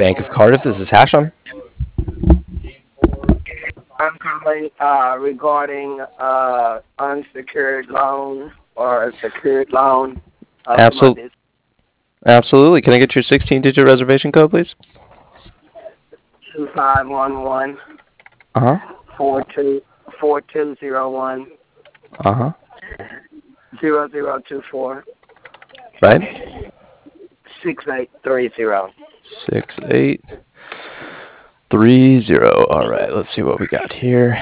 Bank of Cardiff. This is Hashem. I'm calling regarding unsecured loan or a secured loan. Absolutely. Can I get your 16-digit reservation code, please? 2511. 4201. 0024. Right. 6830. 6830. All right. Let's see what we got here.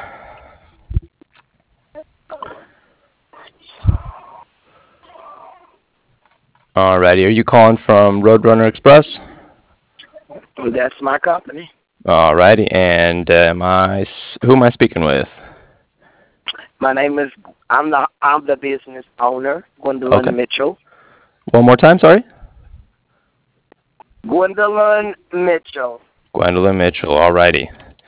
All righty. Are you calling from Roadrunner Express? That's my company. All righty. And who am I speaking with? My name is I'm the business owner, Gwendolyn Mitchell. One more time, sorry. Gwendolyn Mitchell. Gwendolyn Mitchell. All righty.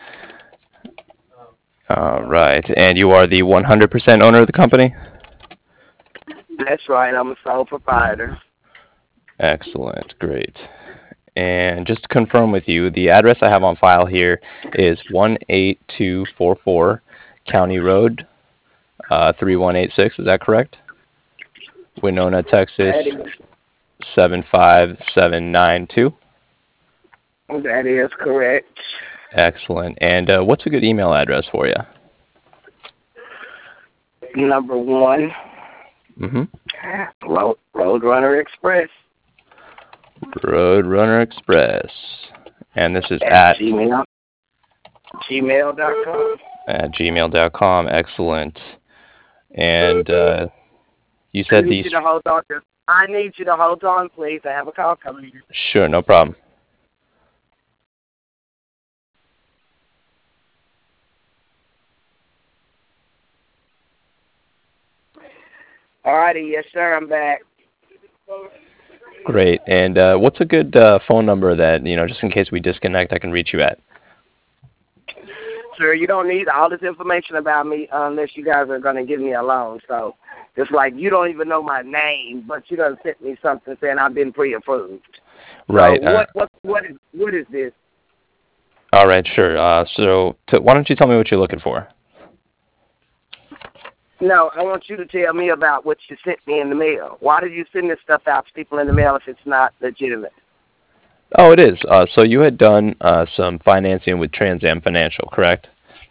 All right. And you are the 100% owner of the company? That's right. I'm a sole proprietor. Excellent. Great. And just to confirm with you, the address I have on file here is 18244 County Road, 3186. Is that correct? Winona, Texas, 75792. That is correct. Excellent. And what's a good email address for you? Number 1. Roadrunner Express. Roadrunner Express. And this is at gmail.com. At gmail.com. Excellent. And you said these... I need you to hold on, please. I have a call coming in. Sure, no problem. All righty. Yes, sir. I'm back. Great. And what's a good phone number that, just in case we disconnect, I can reach you at? Sir, you don't need all this information about me unless you guys are going to give me a loan. So it's like you don't even know my name, but you're going to send me something saying I've been pre-approved. Right. So what is this? All right, sure. Why don't you tell me what you're looking for? No, I want you to tell me about what you sent me in the mail. Why did you send this stuff out to people in the mail if it's not legitimate? Oh, it is. So you had done some financing with Trans Am Financial, correct?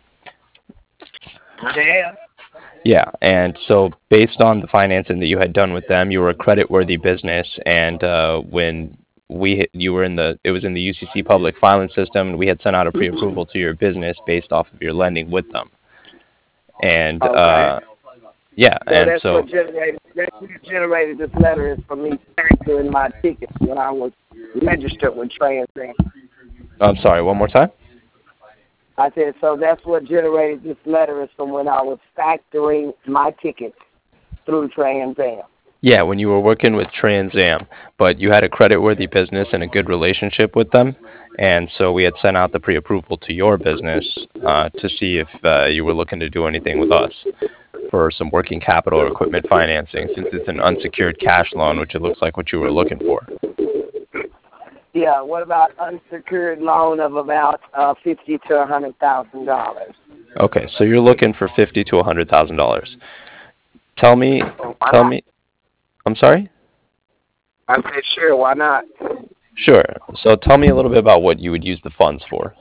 Yeah. Yeah, and so based on the financing that you had done with them, you were a credit-worthy business, and when it was in the UCC public filing system, and we had sent out a pre-approval to your business based off of your lending with them. And yeah, so and that's so what generated this letter is for me factoring my tickets when I was registered with Trans Am. I'm sorry, one more time? I said, so that's what generated this letter is from when I was factoring my tickets through Trans Am. Yeah, when you were working with Trans Am, but you had a credit-worthy business and a good relationship with them, and so we had sent out the pre-approval to your business to see if you were looking to do anything with us for some working capital or equipment financing, since it's an unsecured cash loan, which it looks like what you were looking for. Yeah, what about unsecured loan of about $50,000 to $100,000? Okay, so you're looking for $50,000 to $100,000. Tell me. I'm sorry? I said, sure, why not? Sure. So tell me a little bit about what you would use the funds for.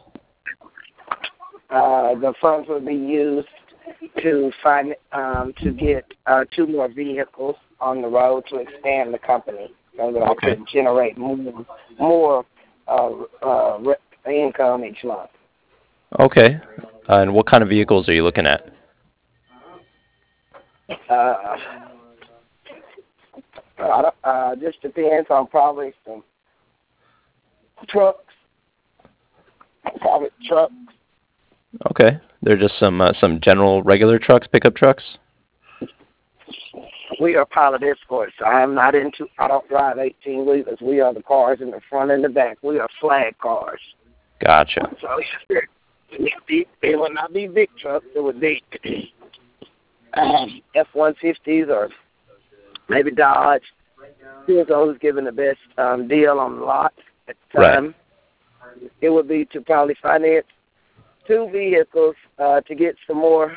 The funds would be used to get 2 more vehicles on the road to expand the company so that I could generate more income each month. Okay. And what kind of vehicles are you looking at? Just depends on probably some trucks, private trucks. Okay. They're just some general regular trucks, pickup trucks? We are pilot escorts. I don't drive 18-wheelers. We are the cars in the front and the back. We are flag cars. Gotcha. So it would not be big trucks. It would be F-150s or maybe Dodge. Who's giving the best deal on the lot at the time. it would be to probably finance 2 vehicles to get some more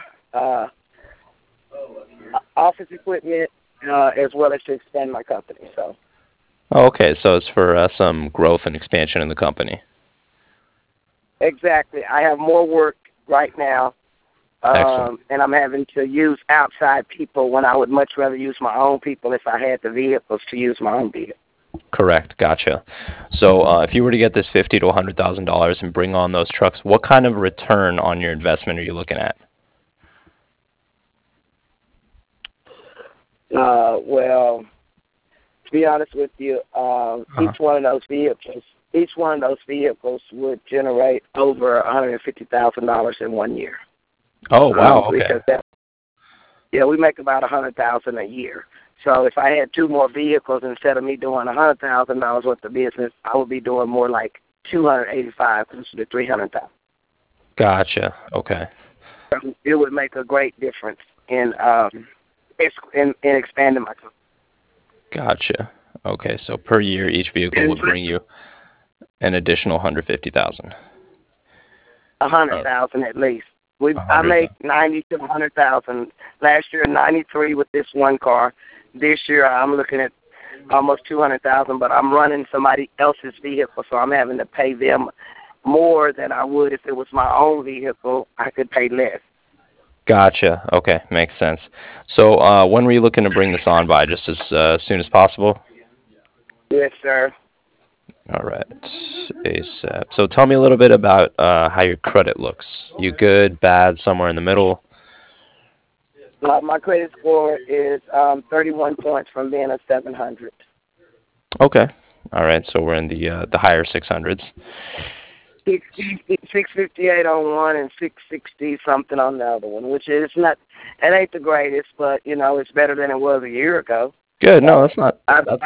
office equipment as well as to expand my company. So. Oh, okay, so it's for some growth and expansion in the company. Exactly. I have more work right now, and I'm having to use outside people when I would much rather use my own people if I had the vehicles to use my own vehicle. Correct. Gotcha. So if you were to get this $50,000 to $100,000 and bring on those trucks, what kind of return on your investment are you looking at? Well, to be honest with you, each one of those vehicles would generate over $150,000 in 1 year. Oh, wow. Okay. Because we make about $100,000 a year. So if I had 2 more vehicles instead of me doing $100,000 worth of business, I would be doing more like $285,000 closer to $300,000. Gotcha. Okay. So it would make a great difference in expanding my company. Gotcha. Okay, so per year, each vehicle would bring you an additional $150,000. $100,000 at least. I make $90,000 to $100,000. Last year, $93,000 with this one car. This year, I'm looking at almost $200,000, but I'm running somebody else's vehicle, so I'm having to pay them more than I would if it was my own vehicle. I could pay less. Gotcha. Okay, makes sense. So when were you looking to bring this on by? Just as soon as possible? Yes, sir. All right. ASAP. So tell me a little bit about how your credit looks. You good, bad, somewhere in the middle? My credit score is 31 points from being a 700. Okay. All right. So we're in the higher 600s. 658 on one and 660 something on the other one, which is not. It ain't the greatest, but it's better than it was a year ago. Good. No, that's not.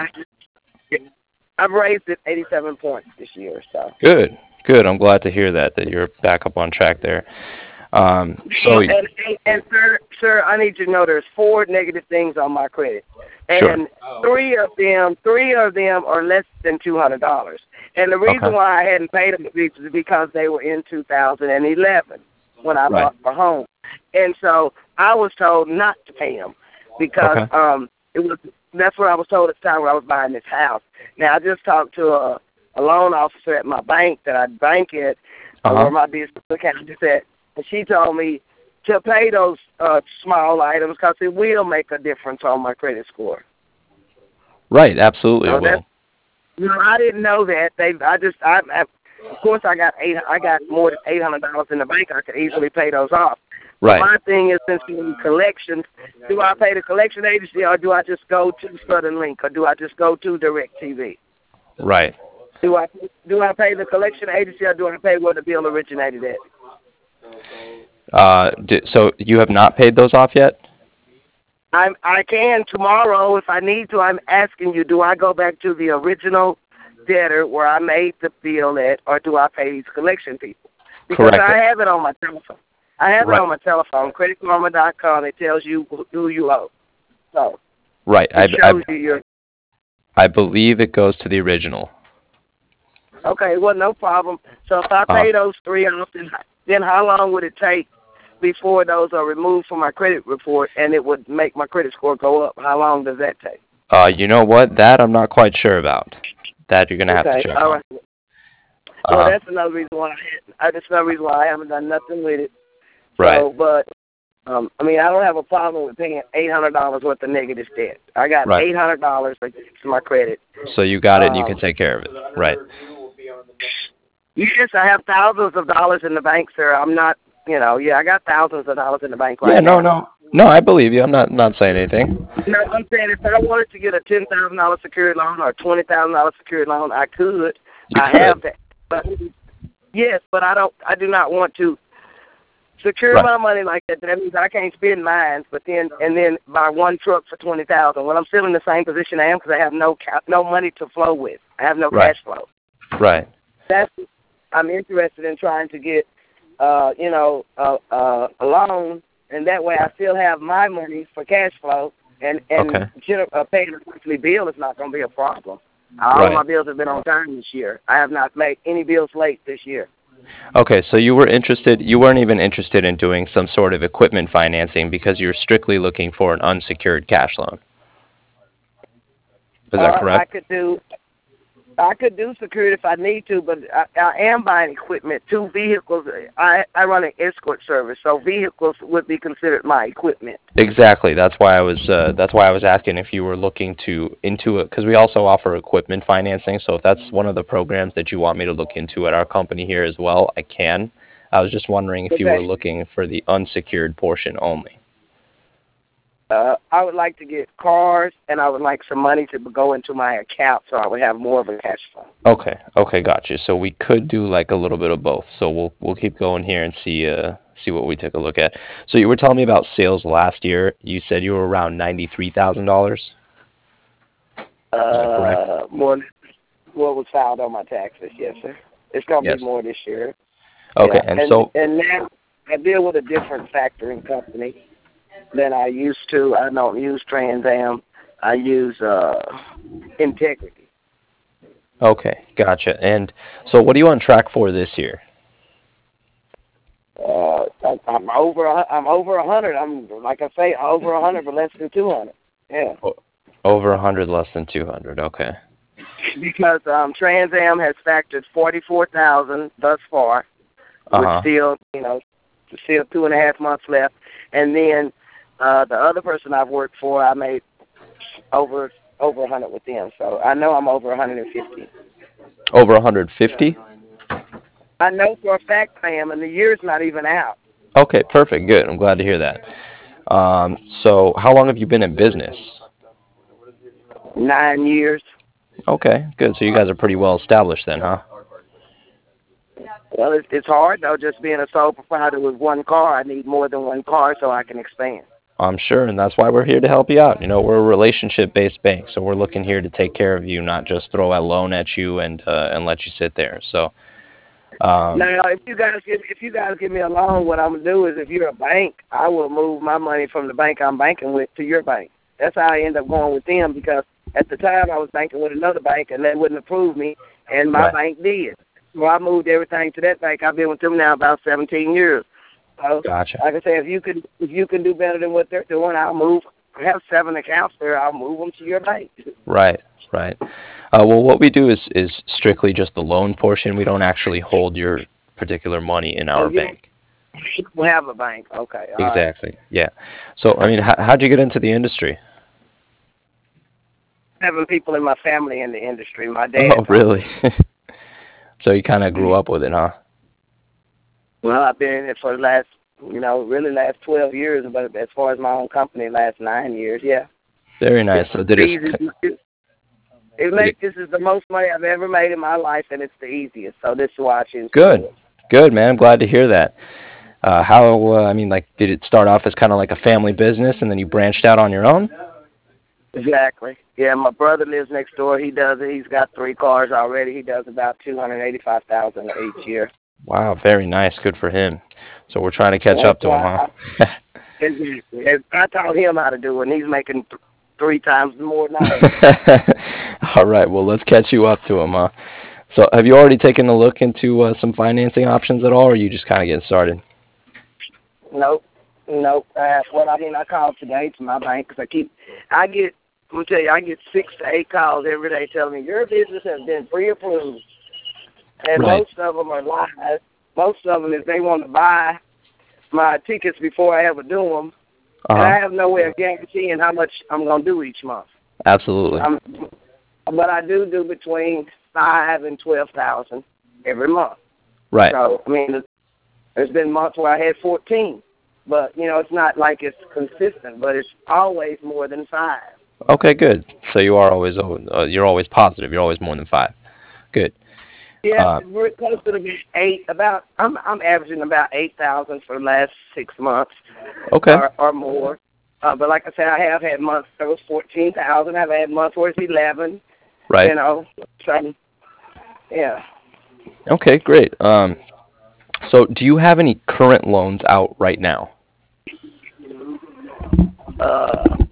I've raised it 87 points this year. So good. Good. I'm glad to hear that you're back up on track there. And sir, I need you to know there's 4 negative things on my credit, and three of them are less than $200. And the reason why I hadn't paid them is because they were in 2011 when I bought my home, and so I was told not to pay them because that's what I was told at the time when I was buying this house. Now I just talked to a loan officer at my bank that I bank at, where my business account is at. And she told me to pay those small items because it will make a difference on my credit score. Right, absolutely it will. I didn't know that. Of course, I got more than $800 in the bank. I could easily pay those off. Right. But my thing is, since in collections, do I pay the collection agency or do I just go to Southern Link or do I just go to DirecTV? Right. Do I pay the collection agency or do I pay where the bill originated at? So you have not paid those off yet? I can tomorrow if I need to. I'm asking you, do I go back to the original debtor where I made the bill at, or do I pay these collection people? Because I have it on my telephone. I have it on my telephone, creditkarma.com. It tells you who you owe. So it shows you I believe it goes to the original. Okay, well, no problem. So if I pay those 3 off, then how long would it take before those are removed from my credit report and it would make my credit score go up? How long does that take? You know what? That I'm not quite sure about. That you're going to have to check on. Right. Well, that's another reason why I haven't done nothing with it. Right. So, but, I don't have a problem with paying $800 worth of negative debt. I got $800 against my credit. So you got it and you can take care of it. Right. Yes, I have thousands of dollars in the bank, sir. I'm not, I got thousands of dollars in the bank right now. No, I believe you. I'm not saying anything. No, I'm saying if I wanted to get a $10,000 secured loan or a $20,000 secured loan, I could. I have that. But yes, but I do not want to secure my money like that. That means I can't spend mine, but then buy one truck for $20,000. Well, I'm still in the same position I am because I have no money to flow with. I have no cash flow. Right. I'm interested in trying to get, a loan, and that way I still have my money for cash flow, and paying a monthly bill is not going to be a problem. All of Right. my bills have been on time this year. I have not made any bills late this year. Okay, so you weren't even interested in doing some sort of equipment financing because you're strictly looking for an unsecured cash loan. Is that I correct? could do security if I need to, but I am buying equipment. Two vehicles. I run an escort service, so vehicles would be considered my equipment. Exactly. That's why I was asking if you were looking to into it because we also offer equipment financing. So if that's one of the programs that you want me to look into at our company here as well, I can. I was just wondering if you were Okay. looking for the unsecured portion only. I would like to get cars, and I would like some money to go into my account, so I would have more of a cash flow. Okay. Okay, gotcha. So we could do like a little bit of both. So we'll keep going here and see what we take a look at. So you were telling me about sales last year. You said you were around $93,000. Is that correct? More what was filed on my taxes, yes, sir. It's gonna be Yes. more this year. Okay. Yeah, And and so and now I deal with a different factoring company than I used to. I don't use Trans Am. I use Integrity. okay, gotcha. And so what are you on track for this year? I'm over 100. I'm like I say, over 100, but less than 200. Yeah, Over 100, less than 200. Okay. because Trans Am has factored 44,000 thus far, with Uh-huh. still still 2.5 months left, and then the other person I've worked for, I made over 100 with them. So I know I'm over 150. Over 150? I know for a fact I am, and the year's not even out. Okay, perfect. Good. I'm glad to hear that. So how long have you been in business? 9 years. Okay, good. So you guys are pretty well established then, huh? Well, it's hard though, just being a sole proprietor with one car. I need more than one car so I can expand. I'm sure, and that's why we're here to help you out. You know, we're a relationship-based bank, so we're looking here to take care of you, not just throw a loan at you and let you sit there. So, Now, if you guys give me a loan, what I'm gonna do is, if you're a bank, I will move my money from the bank I'm banking with to your bank. That's how I end up going with them, because at the time I was banking with another bank and they wouldn't approve me, and my right, bank did. So I moved everything to that bank. I've been with them now about 17 years. So, gotcha. like I say, if you can do better than what they're doing, I'll move. I have 7 accounts there. I'll move them to your bank. Right, right. Well, what we do is strictly just the loan portion. We don't actually hold your particular money in Oh, our you bank. don't have a bank. Okay, all right. Exactly. Yeah. So, I mean, how'd you get into the industry? 7 people in my family in the industry. My Oh, dad taught really? me. So you kind of grew up with it, huh? Well, I've been in it for the last, really last 12 years, but as far as my own company, last 9 years, yeah. Very nice. It's So the easiest. This is the most money I've ever made in my life, and it's the easiest. So this is why I choose to good, do it. good, man. I'm glad to hear that. I mean, like, did it start off as kind of like a family business, and then you branched out on your own? Exactly. Yeah, my brother lives next door. He does it. He's got 3 cars already. He does about 285,000 each year. Wow, very nice. Good for him. So we're trying to catch That's up to him, why huh? I taught him how to do it, and he's making 3 times more than I am. All right. Well, let's catch you up to him, huh? So, have you already taken a look into some financing options at all, or are you just kind of getting started? Nope. Nope. I called today to my bank because I'm gonna tell you, I get 6 to 8 calls every day telling me your business has been pre-approved, and Right. most of them are lies. Most of them is they want to buy my tickets before I ever do them, and I Uh-huh. have no way of guaranteeing how much I'm gonna do each month. Absolutely. But I do between 5 and 12,000 every month. Right. So I mean, there's been months where I had 14. But, it's not like it's consistent, but it's always more than 5. Okay, good. So you're always positive. You're always more than 5. Good. Yeah, Uh, we're close to the 8. I'm averaging about 8,000 for the last 6 months, okay. or more. But like I said, I have had months that was 14,000. I've had months where it's 11. Right. So yeah. Okay, great. So do you have any current loans out right now?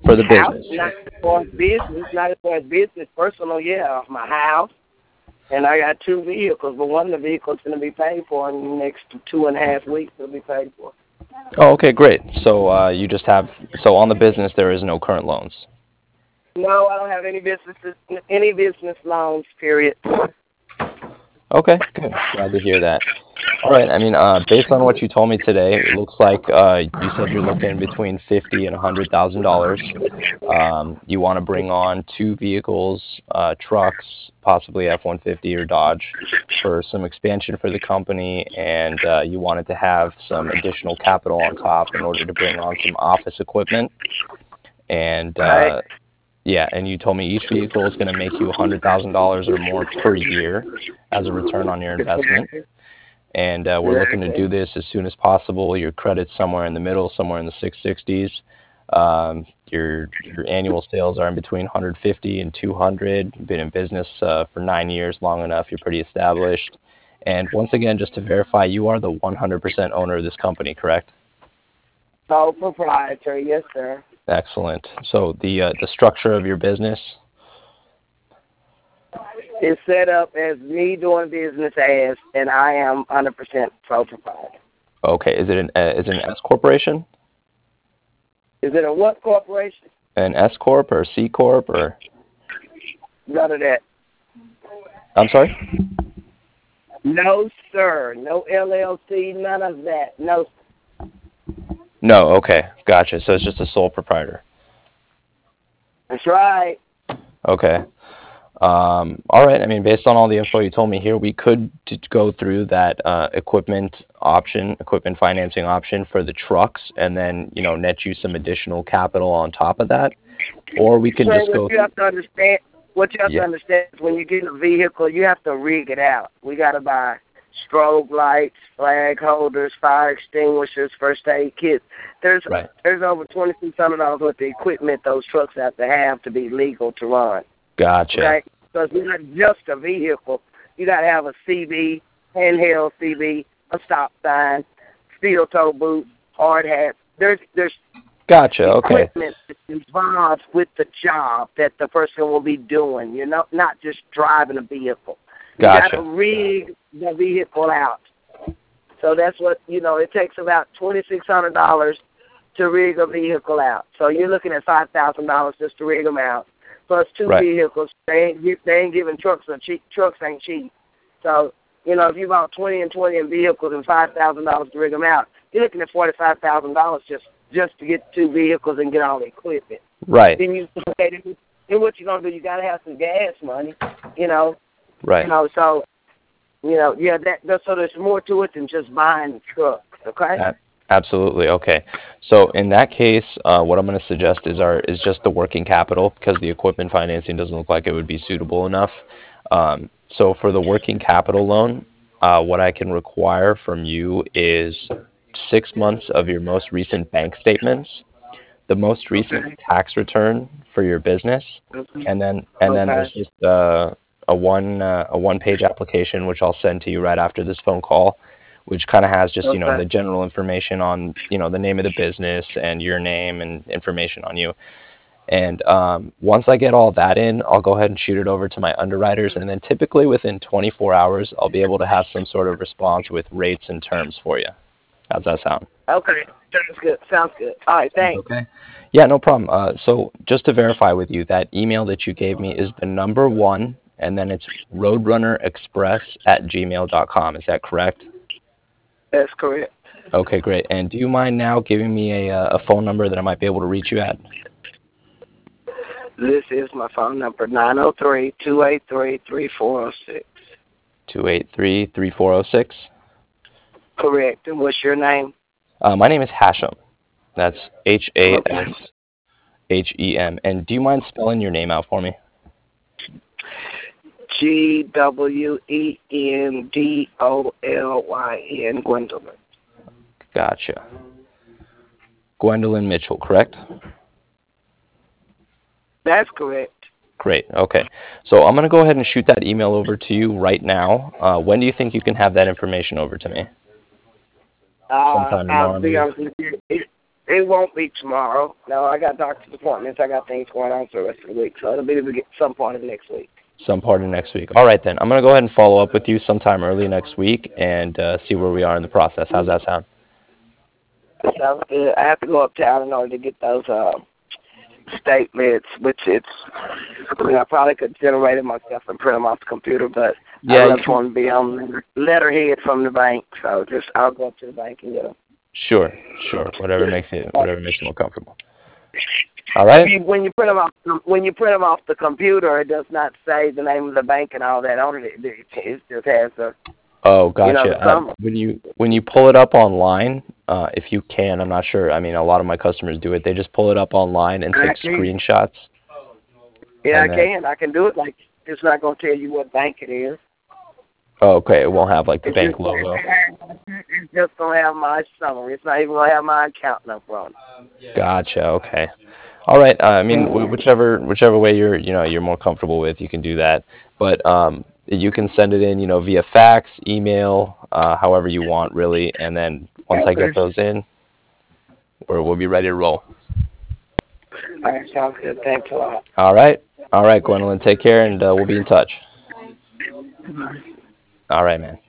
For the House, business. not as far as business, not as far as business. Personal, yeah, my house. And I got 2 vehicles, but one of the vehicles going to be paid for in the next 2.5 weeks. It'll be paid for. Oh, okay, great. So you just have on the business there is no current loans. No, I don't have any business loans. Period. Okay, good. Glad to hear that. All right. I mean, based on what you told me today, it looks like you said you're looking between $50,000 and $100,000. You want to bring on 2 vehicles, trucks, possibly F-150 or Dodge, for some expansion for the company, and you wanted to have some additional capital on top in order to bring on some office equipment. And Right. yeah, and you told me each vehicle is going to make you $100,000 or more per year as a return on your investment. And we're looking to do this as soon as possible. Your credit's somewhere in the middle, somewhere in the 660s. Your annual sales are in between 150 and 200. You've been in business for 9 years, long enough. You're pretty established. And once again, just to verify, you are the 100% owner of this company, correct? Sole proprietor, yes, sir. Excellent. So the structure of your business. It's set up as me doing business as, and I am 100% sole proprietor. Okay. Is it an S corporation? Is it a what corporation? An S corp or C corp or? None of that. I'm sorry? No, sir. No LLC, none of that. No. No. Okay. Gotcha. So it's just a sole proprietor. That's right. Okay. All right. I mean, based on all the info you told me here, we could go through that equipment financing option for the trucks, and then net you some additional capital on top of that, or we can just go. What you have to understand is when you get a vehicle, you have to rig it out. We got to buy strobe lights, flag holders, fire extinguishers, first aid kits. There's over $2,600 worth of equipment those trucks have to be legal to run. Gotcha. Okay? So it's not just a vehicle. You got to have a CB, handheld CB, a stop sign, steel toe boots, hard hats. There's gotcha. Okay. equipment that's involved with the job that the person will be doing. Not just driving a vehicle. Gotcha. You got to rig the vehicle out. So that's what it takes about $2,600 to rig a vehicle out. So you're looking at $5,000 just to rig them out. Plus 2 vehicles. They ain't giving trucks cheap. Trucks ain't cheap. So, if you bought 20 and 20 in vehicles and $5,000 to rig them out, you're looking at $45,000 just to get 2 vehicles and get all the equipment. Right. Then what you gonna do? You gotta have some gas money. Right. So so there's more to it than just buying the trucks. Okay. Absolutely. Okay. So in that case, what I'm going to suggest is just the working capital, because the equipment financing doesn't look like it would be suitable enough. So for the working capital loan, what I can require from you is 6 months of your most recent bank statements, the most recent tax return for your business, and then there's just a one-page application which I'll send to you right after this phone call, which kind of has just, the general information on, the name of the business and your name and information on you. And once I get all that in, I'll go ahead and shoot it over to my underwriters, and then typically within 24 hours, I'll be able to have some sort of response with rates and terms for you. How's that sound? Okay. Sounds good. All right, thanks. Okay. Yeah, no problem. So just to verify with you, that email that you gave me is the number 1, and then it's roadrunnerexpress@gmail.com. Is that correct? That's correct. Okay, great. And do you mind now giving me a phone number that I might be able to reach you at? This is my phone number, 903-283-3406. 283-3406? Correct. And what's your name? My name is Hashem. That's Hashem. And do you mind spelling your name out for me? Gwendolyn, Gwendolyn. Gotcha. Gwendolyn Mitchell, correct? That's correct. Great. Okay. So I'm going to go ahead and shoot that email over to you right now. When do you think you can have that information over to me? I'll be honest with you. It won't be tomorrow. No, I got doctor's appointments. I got things going on for the rest of the week, so it'll be some point of next week. Some part of next week. All right, then. I'm going to go ahead and follow up with you sometime early next week and see where we are in the process. How's that sound? Sounds good. I have to go uptown in order to get those statements, which I probably could generate it myself and print them off the computer, but Yeah, I just want to be on letterhead from the bank, so I'll go up to the bank and get them. Sure. Whatever makes you more comfortable. All right. When you print them off the computer, it does not say the name of the bank and all that on it. It just has the. Oh, gotcha. When you pull it up online, if you can, I'm not sure. I mean, a lot of my customers do it. They just pull it up online and take screenshots. Yeah, I can. I can do it. Like, it's not going to tell you what bank it is. Oh, okay. It won't have like the bank logo. It's just going to have my summary. It's not even going to have my account number on it. Gotcha. Okay. All right. I mean, whichever way you're more comfortable with, you can do that. But you can send it in, via fax, email, however you want, really. And then once I get those in, we'll be ready to roll. All right, sounds good. Thanks a lot. All right, Gwendolyn. Take care, and we'll be in touch. All right, man.